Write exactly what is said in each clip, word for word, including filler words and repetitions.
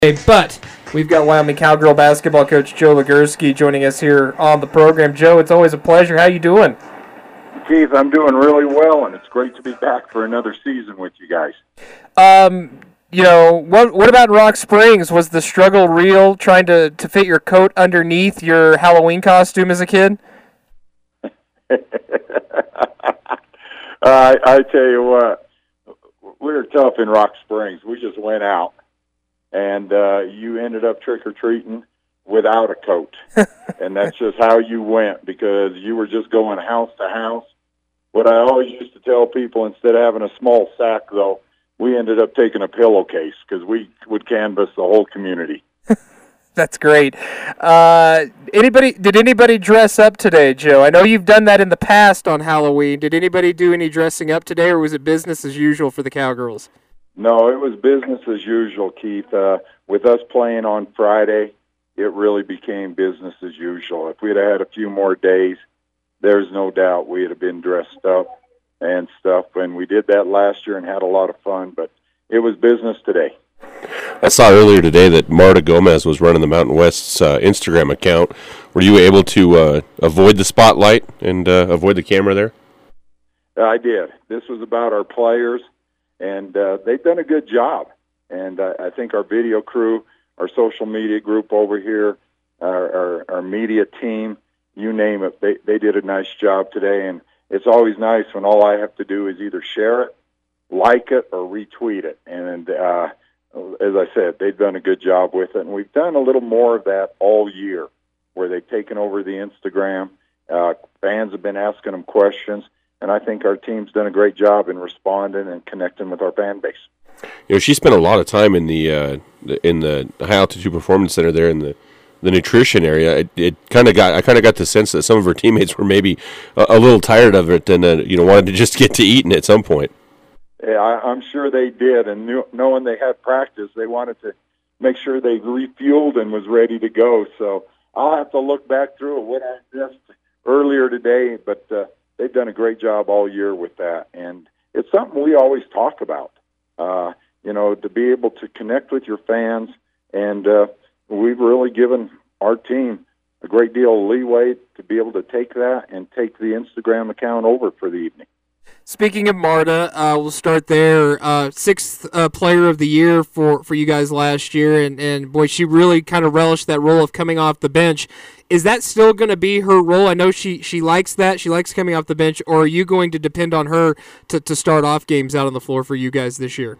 But we've got Wyoming Cowgirl basketball coach Joe Legursky joining us here on the program. Joe, it's always a pleasure. How you doing? Keith, I'm doing really well, and it's great to be back for another season with you guys. Um, you know, what what about Rock Springs? Was the struggle real trying to, to fit your coat underneath your Halloween costume as a kid? uh, I, I tell you what, we were tough in Rock Springs. We just went out. And uh, you ended up trick-or-treating without a coat. And that's just how you went, because you were just going house to house. What I always used to tell people, instead of having a small sack, though, we ended up taking a pillowcase because we would canvass the whole community. That's great. Uh, anybody? Did anybody dress up today, Joe? I know you've done that in the past on Halloween. Did anybody do any dressing up today, or was it business as usual for the Cowgirls? No, it was business as usual, Keith. Uh, with us playing on Friday, it really became business as usual. If we'd had a few more days, there's no doubt we'd have been dressed up and stuff. And we did that last year and had a lot of fun, but it was business today. I saw earlier today that Marta Gomez was running the Mountain West's uh, Instagram account. Were you able to uh, avoid the spotlight and uh, avoid the camera there? I did. This was about our players. And uh, they've done a good job. And uh, I think our video crew, our social media group over here, our, our, our media team, you name it, they, they did a nice job today. And it's always nice when all I have to do is either share it, like it, or retweet it. And uh, as I said, they've done a good job with it. And we've done a little more of that all year, where they've taken over the Instagram. Uh, fans have been asking them questions. And I think our team's done a great job in responding and connecting with our fan base. You know, she spent a lot of time in the uh, in the High Altitude Performance Center there in the, the nutrition area. It, it kind of got I kind of got the sense that some of her teammates were maybe a, a little tired of it and uh, you know wanted to just get to eating at some point. Yeah, I, I'm sure they did. And knew, knowing they had practice, they wanted to make sure they refueled and was ready to go. So I'll have to look back through what I missed earlier today, but. Uh, They've done a great job all year with that, and it's something we always talk about, uh, you know, to be able to connect with your fans, and uh, we've really given our team a great deal of leeway to be able to take that and take the Instagram account over for the evening. Speaking of Marta, uh, we'll start there. Uh, sixth uh, player of the year for, for you guys last year, and, and boy, she really kind of relished that role of coming off the bench. Is that still going to be her role? I know she, she likes that. She likes coming off the bench, or are you going to depend on her to, to start off games out on the floor for you guys this year?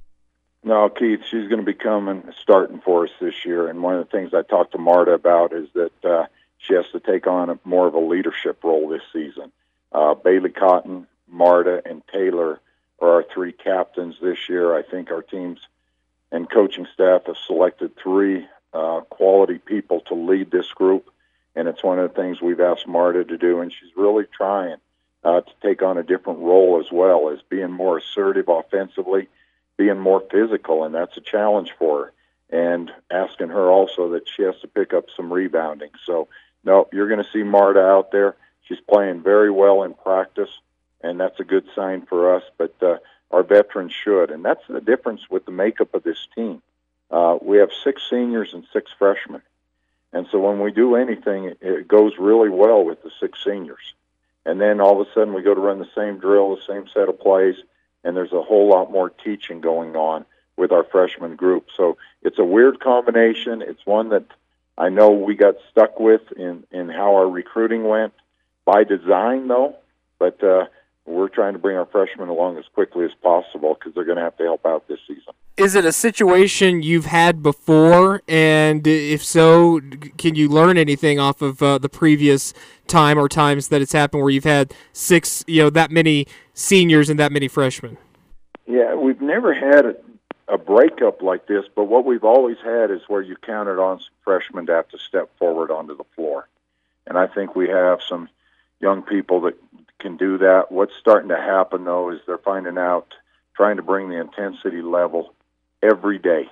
No, Keith, she's going to be coming starting for us this year, and one of the things I talked to Marta about is that uh, she has to take on a, more of a leadership role this season. Uh, Bailey Cotton, Marta, and Taylor are our three captains this year. I think our teams and coaching staff have selected three uh, quality people to lead this group, and it's one of the things we've asked Marta to do, and she's really trying uh, to take on a different role as well, as being more assertive offensively, being more physical, and that's a challenge for her, and asking her also that she has to pick up some rebounding. So, no, you're going to see Marta out there. She's playing very well in practice, and that's a good sign for us, but uh, our veterans should. And that's the difference with the makeup of this team. Uh, we have six seniors and six freshmen. And so when we do anything, it, it goes really well with the six seniors. And then all of a sudden we go to run the same drill, the same set of plays, and there's a whole lot more teaching going on with our freshman group. So it's a weird combination. It's one that I know we got stuck with in, in how our recruiting went by design, though. But uh, we're trying to bring our freshmen along as quickly as possible because they're going to have to help out this season. Is it a situation you've had before? And if so, can you learn anything off of uh, the previous time or times that it's happened where you've had six, you know, that many seniors and that many freshmen? Yeah, we've never had a, a breakup like this, but what we've always had is where you counted on some freshmen to have to step forward onto the floor. And I think we have some young people that can do that. What's starting to happen, though, is they're finding out trying to bring the intensity level every day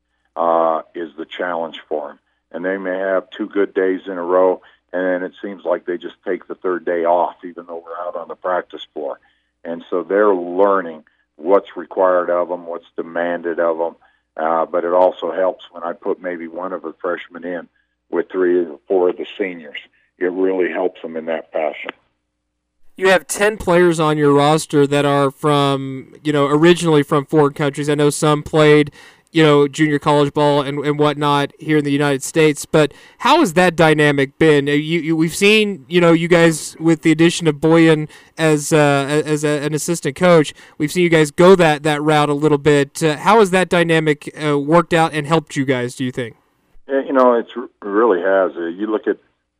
uh, is the challenge for them. And they may have two good days in a row, and then it seems like they just take the third day off, even though we're out on the practice floor. And so they're learning what's required of them, what's demanded of them. Uh, but it also helps when I put maybe one of the freshmen in with three or four of the seniors. It really helps them in that fashion. You have ten players on your roster that are from, you know, originally from foreign countries. I know some played, you know, junior college ball and, and whatnot here in the United States. But how has that dynamic been? You, you, we've seen, you know, you guys with the addition of Boyan as uh, as a, an assistant coach. We've seen you guys go that, that route a little bit. Uh, how has that dynamic uh, worked out and helped you guys, do you think? Yeah, you know, it's, it really has. Uh, you look at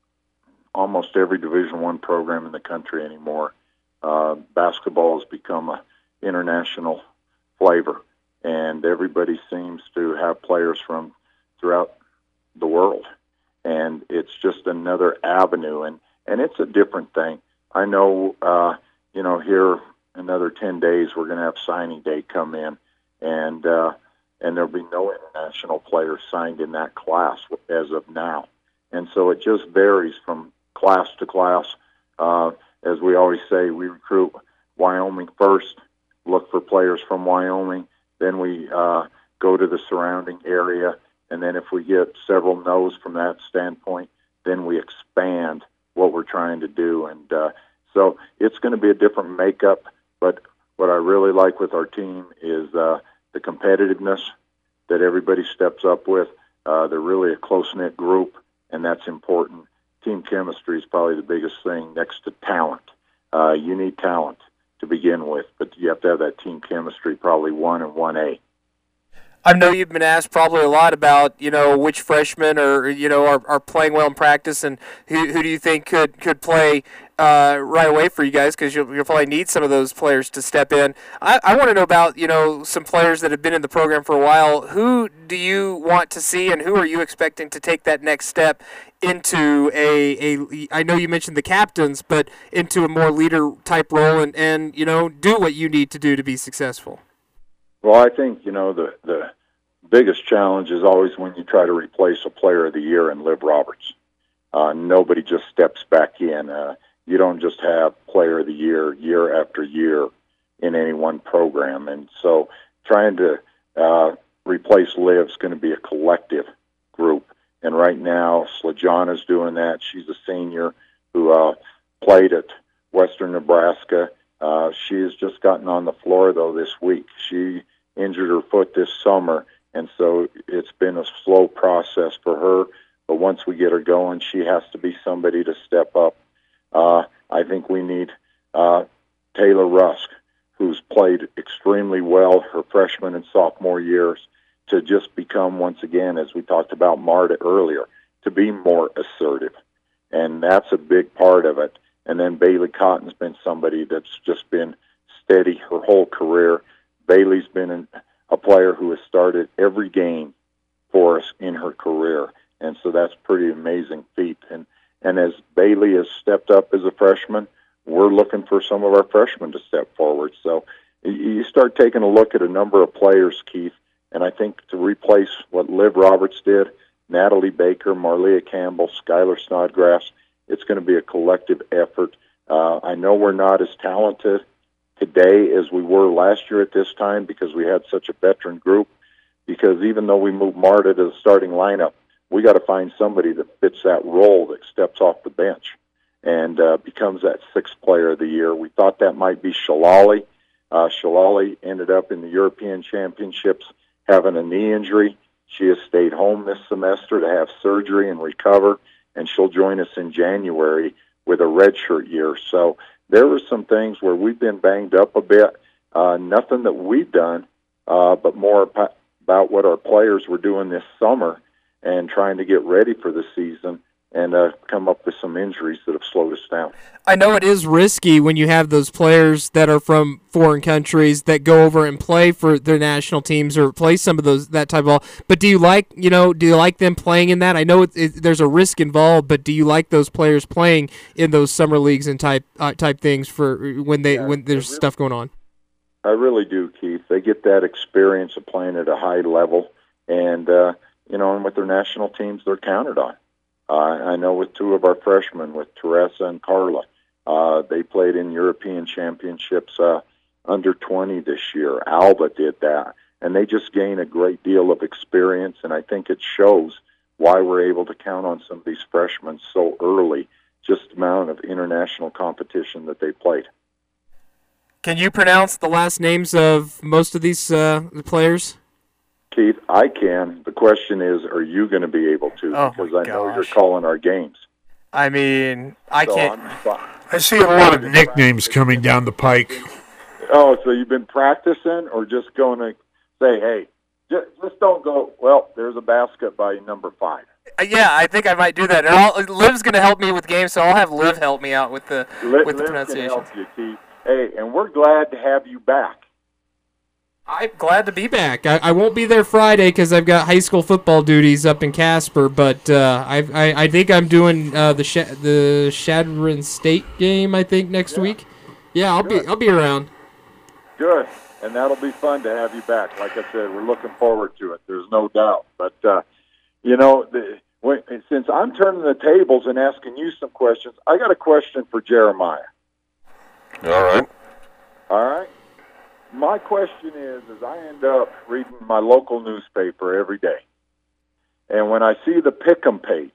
almost every Division One program in the country anymore. Uh, basketball has become a international flavor, and everybody seems to have players from throughout the world, and it's just another avenue, and, and it's a different thing. I know, uh, you know, here another ten days we're going to have signing day come in, and uh, and there'll be no international players signed in that class as of now, and so it just varies from class to class. Uh, as we always say, we recruit Wyoming first, look for players from Wyoming, then we uh, go to the surrounding area, and then if we get several no's from that standpoint, then we expand what we're trying to do. And uh, so it's going to be a different makeup, but what I really like with our team is uh, the competitiveness that everybody steps up with. Uh, they're really a close-knit group, and that's important. Team chemistry is probably the biggest thing next to talent. Uh, you need talent to begin with, but you have to have that team chemistry, probably one and one A. I know you've been asked probably a lot about, you know, which freshmen are, you know, are, are playing well in practice, and who, who do you think could could play uh, right away for you guys, because you'll, you'll probably need some of those players to step in. I, I want to know about, you know, some players that have been in the program for a while. Who do you want to see, and who are you expecting to take that next step into a, a I know you mentioned the captains, but into a more leader-type role and, and, you know, do what you need to do to be successful? Well, I think, you know, the, the biggest challenge is always when you try to replace a player of the year in Liv Roberts. Uh, nobody just steps back in. Uh, you don't just have player of the year year after year in any one program. And so trying to uh, replace Liv is going to be a collective group. And right now, Slajana's doing that. She's a senior who uh, played at Western Nebraska. Uh, she has just gotten on the floor, though, this week. She injured her foot this summer, and so it's been a slow process for her. But once we get her going, she has to be somebody to step up. Uh, I think we need uh, Taylor Rusk, who's played extremely well her freshman and sophomore years, to just become, once again, as we talked about Marta earlier, to be more assertive. And that's a big part of it. And then Bailey Cotton's been somebody that's just been steady her whole career. Bailey's been an, a player who has started every game for us in her career. And so that's pretty amazing feat. And, and as Bailey has stepped up as a freshman, we're looking for some of our freshmen to step forward. So you start taking a look at a number of players, Keith, and I think to replace what Liv Roberts did, Natalie Baker, Marlia Campbell, Skylar Snodgrass, it's going to be a collective effort. Uh, I know we're not as talented today as we were last year at this time because we had such a veteran group, because even though we moved Marta to the starting lineup, we got to find somebody that fits that role, that steps off the bench and uh, becomes that sixth player of the year. We thought that might be Shalali. Uh, Shalali ended up in the European Championships having a knee injury. She has stayed home this semester to have surgery and recover, and she'll join us in January with a redshirt year. So there were some things where we've been banged up a bit. Uh, nothing that we've done, uh, but more about what our players were doing this summer and trying to get ready for the season and uh, come up with some injuries that have slowed us down. I know it is risky when you have those players that are from foreign countries that go over and play for their national teams or play some of those that type of ball. But do you like, you know, do you like them playing in that? I know it, it, there's a risk involved, but do you like those players playing in those summer leagues and type uh, type things for when they yeah, when there's really, stuff going on? I really do, Keith. They get that experience of playing at a high level, and uh, you know, and with their national teams, they're counted on. Uh, I know with two of our freshmen, with Teresa and Carla, uh, they played in European Championships uh, under twenty this year. Alba did that. and they just gain a great deal of experience, and I think it shows why we're able to count on some of these freshmen so early, just the amount of international competition that they played. Can you pronounce the last names of most of these uh, players? Keith, I can. The question is, are you going to be able to? Oh, because my I know gosh. you're calling our games. I mean, I So can't. I'm- I see a lot of nicknames coming down the pike. Oh, so you've been practicing or just going to say, hey, just, just don't go, well, there's a basket by number five. Uh, Yeah, I think I might do that. And I'll, Liv's going to help me with games, so I'll have Liv help me out with the Liv, with the Liv can pronunciation. help you, Keith. Hey, and we're glad to have you back. I'm glad to be back. I, I won't be there Friday because I've got high school football duties up in Casper, but uh, I, I I think I'm doing uh, the Sh- the Shadron State game. I think next Yeah. week. Yeah, I'll Good. be I'll be around. Good, and that'll be fun to have you back. Like I said, we're looking forward to it. There's no doubt. But, uh, you know, the, when, since I'm turning the tables and asking you some questions, I got a question for Jeremiah. All right. All right? My question is, is I end up reading my local newspaper every day. And when I see the Pick'em page,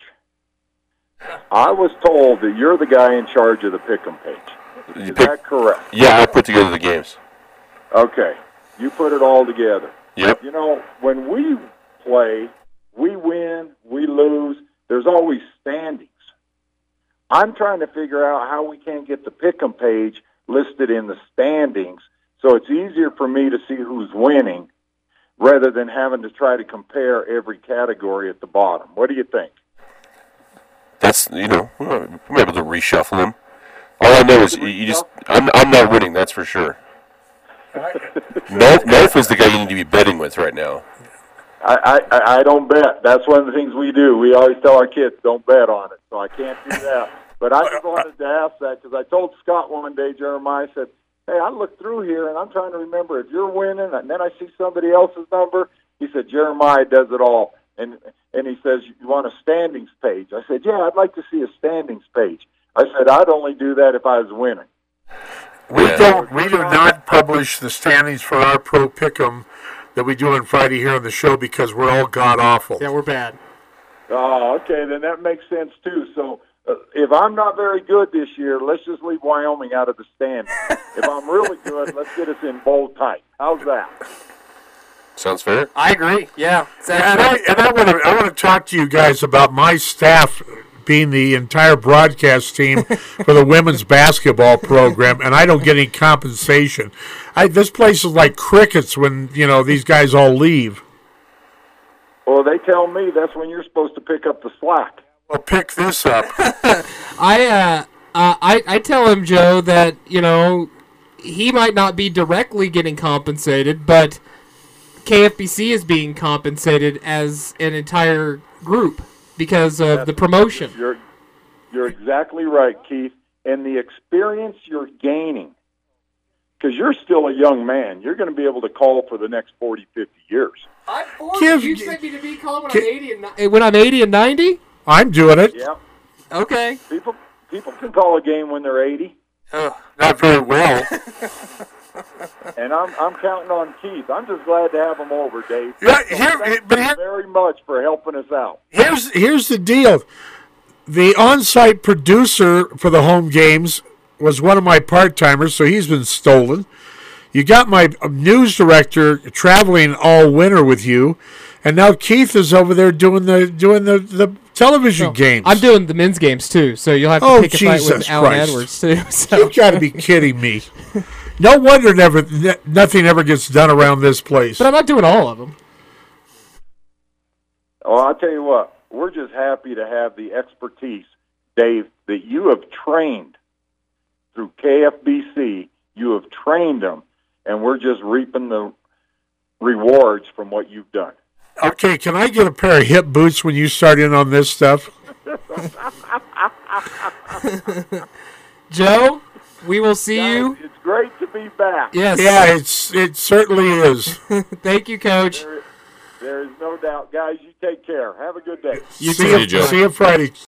I was told that you're the guy in charge of the Pick'em page. Is that correct? Yeah, I put together the games. Okay. You put it all together. Yep. You know, when we play, we win, we lose, there's always standings. I'm trying to figure out how we can get the Pick'em page listed in the standings so it's easier for me to see who's winning rather than having to try to compare every category at the bottom. What do you think? That's, you know, we're able to reshuffle them. All I know is you, you just, I'm, I'm not winning, that's for sure. North, North is the guy you need to be betting with right now. I, I, I don't bet. That's one of the things we do. We always tell our kids, don't bet on it, so I can't do that. But I just wanted to ask that because I told Scott one day, Jeremiah said, hey, I looked through here, and I'm trying to remember if you're winning, and then I see somebody else's number. He said, Jeremiah does it all. And and he says, you want a standings page? I said, yeah, I'd like to see a standings page. I said, I'd only do that if I was winning. We Yeah. don't. We do not publish the standings for our pro pick'em that we do on Friday here on the show because we're all god awful. Yeah, we're bad. Oh, okay, then that makes sense, too. So uh, if I'm not very good this year, let's just leave Wyoming out of the standings. If I'm really good, let's get us in bold type. How's that? Sounds fair? I agree. Yeah. And I, and I want to I want to talk to you guys about my staff being the entire broadcast team for the women's basketball program, and I don't get any compensation. I, this place is like crickets when you know these guys all leave. Well, they tell me that's when you're supposed to pick up the slack. Well, pick this up. I uh, uh I I tell him, Joe, that you know he might not be directly getting compensated, but K F B C is being compensated as an entire group because of the promotion. You're, you're exactly right, Keith. And the experience you're gaining, because you're still a young man, you're going to be able to call for the next forty, fifty years. I'm Give- you expect me to be called when Give- I'm eighty and ni- when I'm eighty and ninety? I'm doing it. Yeah. Okay. People people can call a game when they're eighty, Not very well. and I'm I'm counting on Keith. I'm just glad to have him over, Dave. Yeah, So here- thank but you here- very much for helping us out. Here's here's the deal. The on-site producer for the home games was one of my part-timers, so he's been stolen. You got my news director traveling all winter with you, and now Keith is over there doing the doing the, the television games. I'm doing the men's games too, so you'll have to Oh, pick a fight with Jesus Alan Christ. Edwards too. So. You got to be kidding me. No wonder never ne- nothing ever gets done around this place. But I'm not doing all of them. Oh, I'll tell you what, we're just happy to have the expertise, Dave, that you have trained through K F B C. You have trained them, and we're just reaping the rewards from what you've done. Okay, can I get a pair of hip boots when you start in on this stuff? Joe, we will see Guys, you. it's great to be back. Yes. Yeah, it's it certainly is. Thank you, Coach. There, there is no doubt. Guys, you take care. Have a good day. You see too. you, See you, Joe. see you Friday.